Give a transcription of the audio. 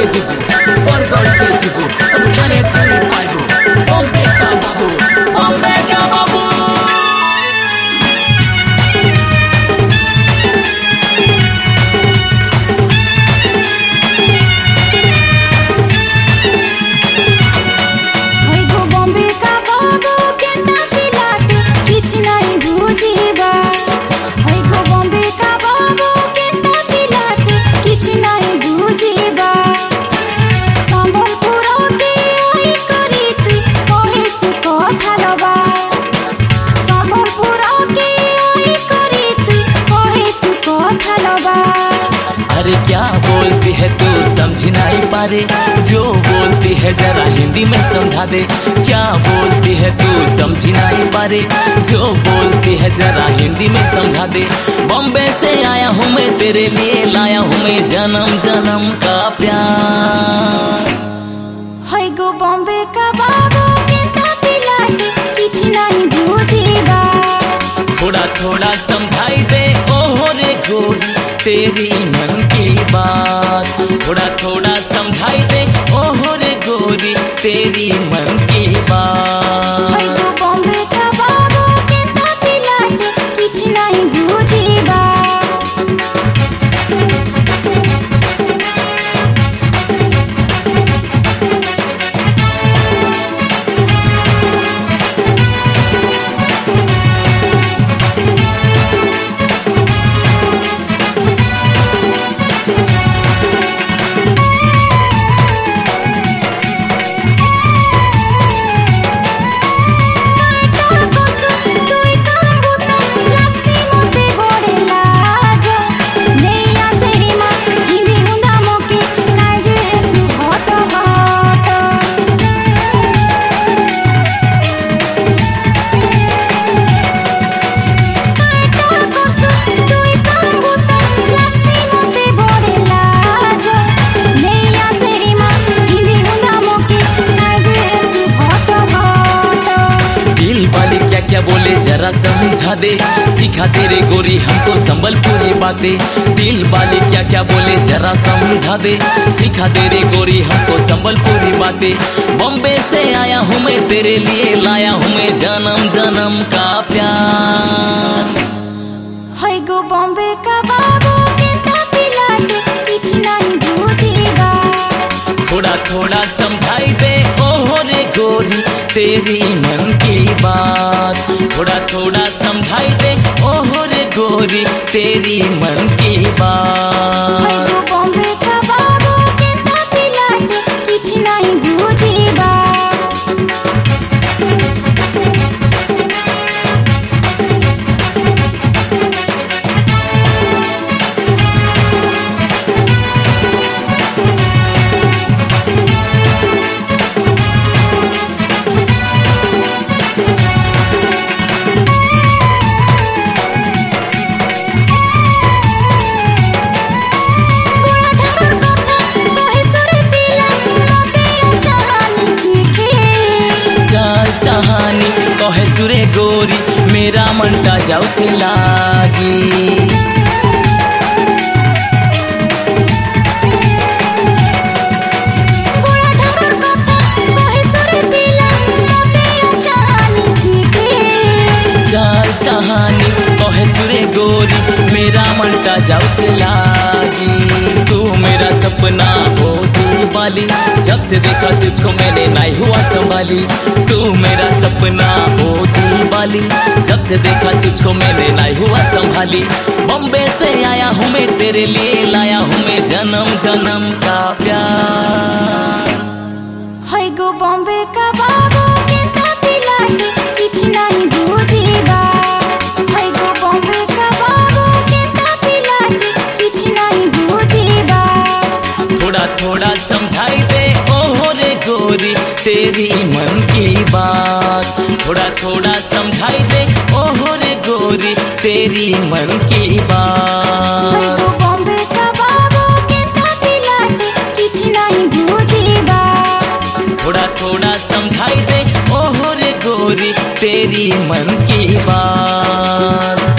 जीवु बरगढ़ के जीवु सब खाने तुई पाइबु बॉम्बे का बाबू बॉम्बे का बाबू। अरे क्या बोलती है तू समझ नहीं पा रे, जो बोलती है जरा हिंदी में समझा दे। क्या बोलती है तू समझ नहीं पा रे, जो बोलती है जरा हिंदी में समझा दे। बॉम्बे से आया हूँ मैं तेरे लिए लाया हूँ मैं जन्म जन्म का प्यार। है गो बॉम्बे का बाबू केता पिलाटे किछ नहीं बुझेगा। थोड़ा थोड़ा समझाई दे ओहो रे गोरी तेरी मन की बात। थोड़ा थोड़ा समझाई दे ओहो रे गोरी तेरी मन की बात। है गो बॉम्बे का बाबू केता पिलाटे किछ नहीं बुझेगा। क्या बोले जरा समझा दे, सिखा तेरे गोरी हमको संबलपुरी बातें। दिल वाली क्या क्या बोले जरा समझा दे, सिखा तेरे गोरी हमको संबलपुरी बातें। बॉम्बे से आया हूँ मैं तेरे लिए लाया हूँ मैं जन्म जन्म का प्यार। है गो बॉम्बे का बाबू केता पिलाटे किछ नहीं बुझेगा। थोड़ा थोड़ा समझाई दे ओहो रे गोरी तेरी मन की बात। थोड़ा थोड़ा समझाई दे ओहो रे गोरी तेरी मन की बात। है गो बॉम्बे का बाबू केता पिलाटे किछ नहीं बुझेगा। कहानी कहे सुरे गोरी मेरा मनटा जाउछे लागी। चाल चाहानी कहे सुरे गोरी मेरा मनटा जाउछे लागी। तू मेरा सपना हो दिल वाली, जब से देखा तुझको मैंने नहीं हुआ संभाली। तू मेरा सपना हो दिल वाली, जब से देखा तुझको मैंने नहीं हुआ संभाली। बॉम्बे से आया हूँ मैं तेरे लिए लाया हूँ मैं जन्म जन्म का प्यार। है गो बॉम्बे का बाबू केता पिलाटे किछ नहीं बुझेगा। है गो बॉम्बे का बाबू केता पिलाटे किछ नहीं बुझेगा। थोड़ा थोड़ा समझाई दे ओहो रे गोरी तेरी मन की बात। थोड़ा थोड़ा समझाई दे ओहो रे गोरी तेरी मन की बात। है गो बॉम्बे का बाबू केता पिलाटे किछ नहीं बुझेगा। थोड़ा थोड़ा समझाई दे ओहो रे गोरी तेरी मन की बात।